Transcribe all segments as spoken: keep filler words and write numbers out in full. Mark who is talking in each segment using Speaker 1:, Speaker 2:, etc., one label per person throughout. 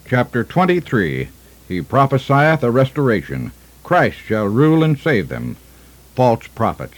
Speaker 1: Chapter twenty-three. He prophesieth a restoration. Christ shall rule and save them. False prophets.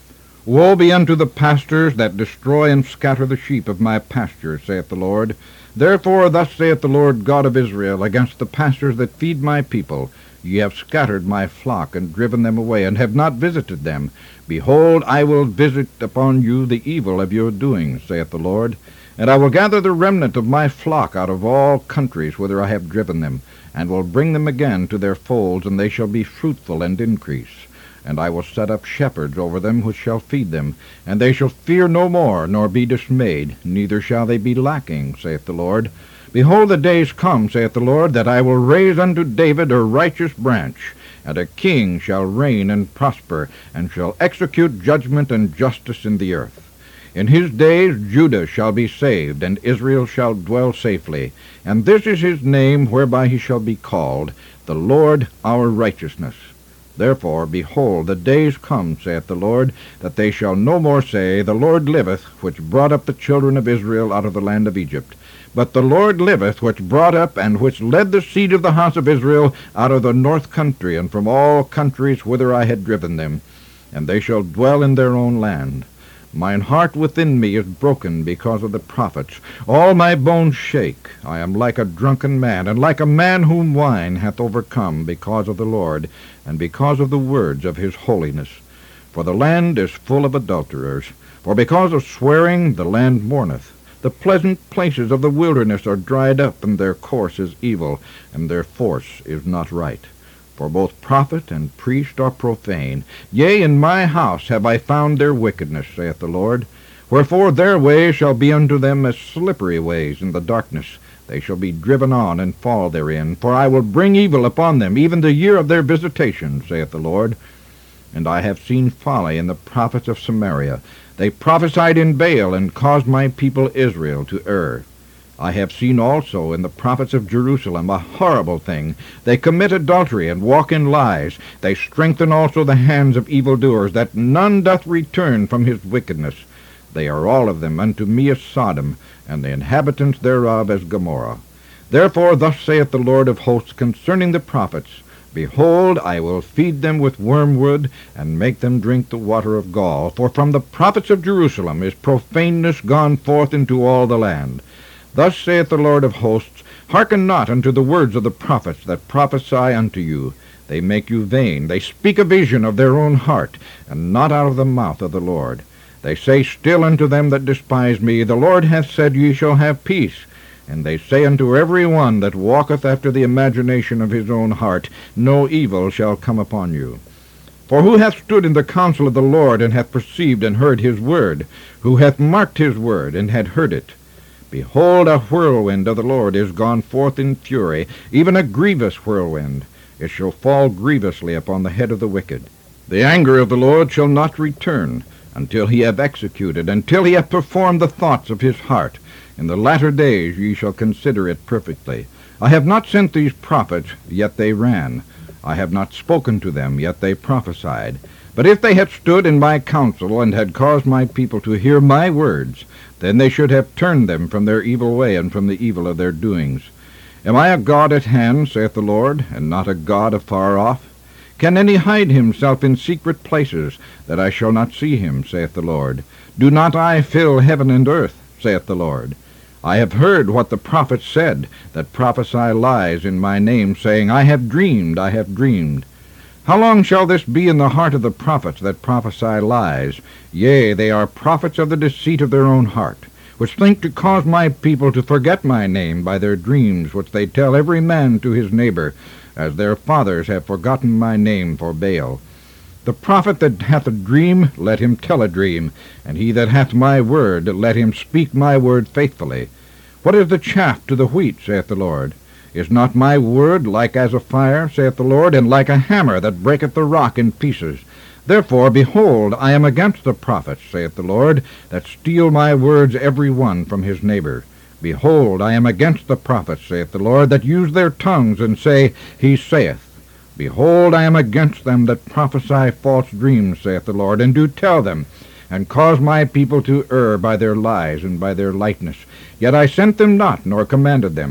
Speaker 1: Woe be unto the pastors that destroy and scatter the sheep of my pasture, saith the Lord. Therefore thus saith the Lord God of Israel against the pastors that feed my people, Ye have scattered my flock, and driven them away, and have not visited them. Behold, I will visit upon you the evil of your doings, saith the Lord. And I will gather the remnant of my flock out of all countries whither I have driven them, and will bring them again to their folds, and they shall be fruitful and increase. And I will set up shepherds over them which shall feed them, and they shall fear no more, nor be dismayed, neither shall they be lacking, saith the Lord. Behold, the days come, saith the Lord, that I will raise unto David a righteous branch, and a king shall reign and prosper, and shall execute judgment and justice in the earth. In his days Judah shall be saved, and Israel shall dwell safely. And this is his name whereby he shall be called, the Lord our righteousness. Therefore, behold, the days come, saith the Lord, that they shall no more say, The Lord liveth, which brought up the children of Israel out of the land of Egypt. But the Lord liveth, which brought up and which led the seed of the house of Israel out of the north country, and from all countries whither I had driven them. And they shall dwell in their own land. Mine heart within me is broken because of the prophets. All my bones shake. I am like a drunken man, and like a man whom wine hath overcome, because of the Lord, and because of the words of his holiness. For the land is full of adulterers. For because of swearing the land mourneth. The pleasant places of the wilderness are dried up, and their course is evil, and their force is not right. For both prophet and priest are profane. Yea, in my house have I found their wickedness, saith the Lord. Wherefore their ways shall be unto them as slippery ways in the darkness. They shall be driven on and fall therein. For I will bring evil upon them, even the year of their visitation, saith the Lord. And I have seen folly in the prophets of Samaria. They prophesied in Baal, and caused my people Israel to err. I have seen also in the prophets of Jerusalem a horrible thing. They commit adultery, and walk in lies. They strengthen also the hands of evildoers, that none doth return from his wickedness. They are all of them unto me as Sodom, and the inhabitants thereof as Gomorrah. Therefore thus saith the Lord of hosts concerning the prophets, Behold, I will feed them with wormwood, and make them drink the water of gall. For from the prophets of Jerusalem is profaneness gone forth into all the land. Thus saith the Lord of hosts, Hearken not unto the words of the prophets that prophesy unto you. They make you vain. They speak a vision of their own heart, and not out of the mouth of the Lord. They say still unto them that despise me, The Lord hath said, Ye shall have peace. And they say unto every one that walketh after the imagination of his own heart, No evil shall come upon you. For who hath stood in the counsel of the Lord, and hath perceived and heard his word? Who hath marked his word, and had heard it? Behold, a whirlwind of the Lord is gone forth in fury, even a grievous whirlwind. It shall fall grievously upon the head of the wicked. The anger of the Lord shall not return, until he have executed, until he have performed the thoughts of his heart. In the latter days ye shall consider it perfectly. I have not sent these prophets, yet they ran. I have not spoken to them, yet they prophesied. But if they had stood in my counsel, and had caused my people to hear my words, then they should have turned them from their evil way, and from the evil of their doings. Am I a God at hand, saith the Lord, and not a God afar off? Can any hide himself in secret places, that I shall not see him, saith the Lord? Do not I fill heaven and earth, saith the Lord? I have heard what the prophets said, that prophesy lies in my name, saying, I have dreamed, I have dreamed. How long shall this be in the heart of the prophets that prophesy lies? Yea, they are prophets of the deceit of their own heart, which think to cause my people to forget my name by their dreams, which they tell every man to his neighbor, as their fathers have forgotten my name for Baal. The prophet that hath a dream, let him tell a dream, and he that hath my word, let him speak my word faithfully. What is the chaff to the wheat, saith the Lord? Is not my word like as a fire, saith the Lord, and like a hammer that breaketh the rock in pieces? Therefore, behold, I am against the prophets, saith the Lord, that steal my words every one from his neighbor. Behold, I am against the prophets, saith the Lord, that use their tongues, and say, He saith. Behold, I am against them that prophesy false dreams, saith the Lord, and do tell them, and cause my people to err by their lies and by their lightness. Yet I sent them not, nor commanded them.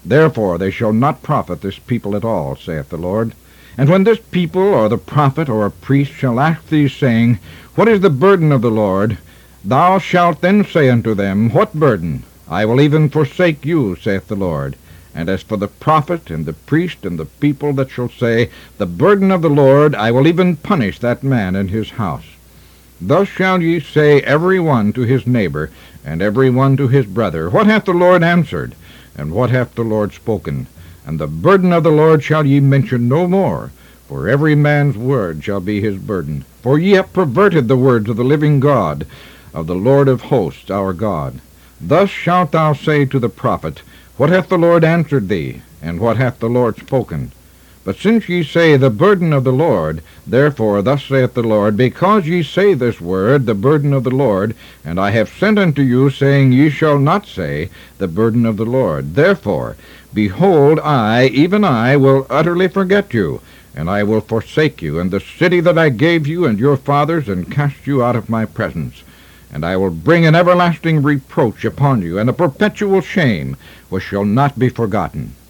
Speaker 1: Therefore they shall not profit this people at all, saith the Lord. And when this people, or the prophet, or a priest, shall ask thee, saying, What is the burden of the Lord? Thou shalt then say unto them, What burden? I will even forsake you, saith the Lord. And as for the prophet, and the priest, and the people that shall say, The burden of the Lord, I will even punish that man and his house. Thus shall ye say every one to his neighbor, and every one to his brother, What hath the Lord answered? And what hath the Lord spoken? And the burden of the Lord shall ye mention no more, for every man's word shall be his burden. For ye have perverted the words of the living God, of the Lord of hosts, our God. Thus shalt thou say to the prophet, What hath the Lord answered thee? And what hath the Lord spoken? But since ye say, The burden of the Lord, therefore thus saith the Lord, Because ye say this word, the burden of the Lord, and I have sent unto you, saying, Ye shall not say, The burden of the Lord. Therefore, behold, I, even I, will utterly forget you, and I will forsake you, and the city that I gave you and your fathers, and cast you out of my presence. And I will bring an everlasting reproach upon you, and a perpetual shame, which shall not be forgotten.